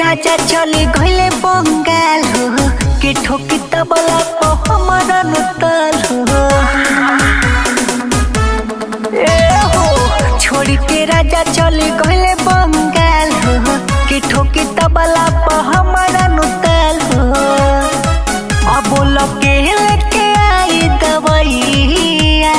राजा चले गइले बंगाल हो के ठोकी तबला को हमारा नुताल हो। छोड़ के राजा चले गइले बंगाल हो के ठोकी तबला को हमारा नुताल हो। अब लगे लेके आई दवाइया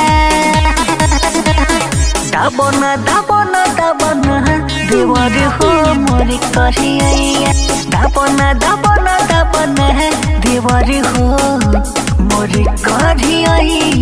दाबना दाबना दाबना देवर हो मोरी करिया दाबना दाबना दाबना देवर हो मोरी करिया।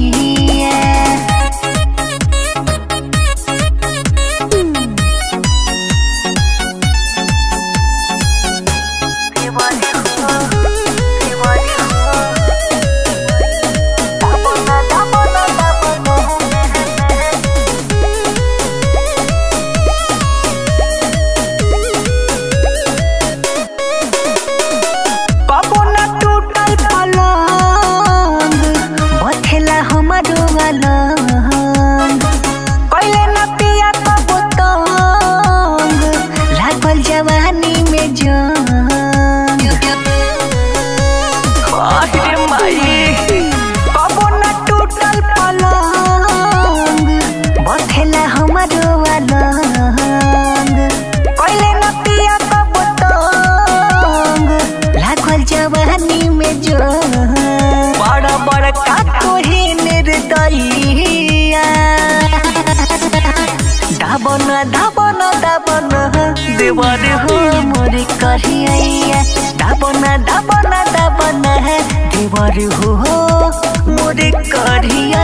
दाबना दाबना दाबना देवर हो मोरी करिया दाबना दाबना दाबना देवर हो मोरी करिया।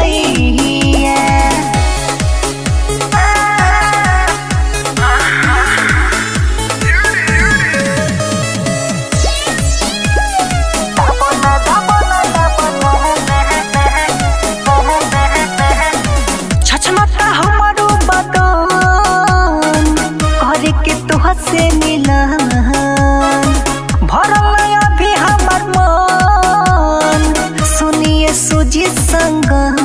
से मिलन भरल अभी हमर मन सुनिए सुजी संगम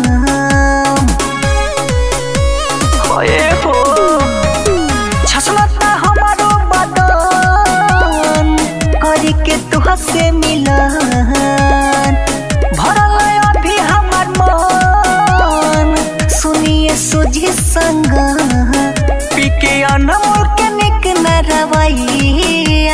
होए हो छछलता हमारो बदन करी के तुह से मिलन भरल अभी हमर मन सुनिए सुजी संगम पीके अनमोल के रवैया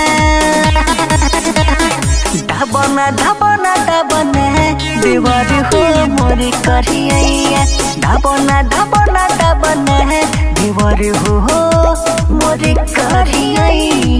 दाबना दाबना दाबना देवर हो मोरी करिया दाबना दाबना दाबना देवर हो मोरी करिया।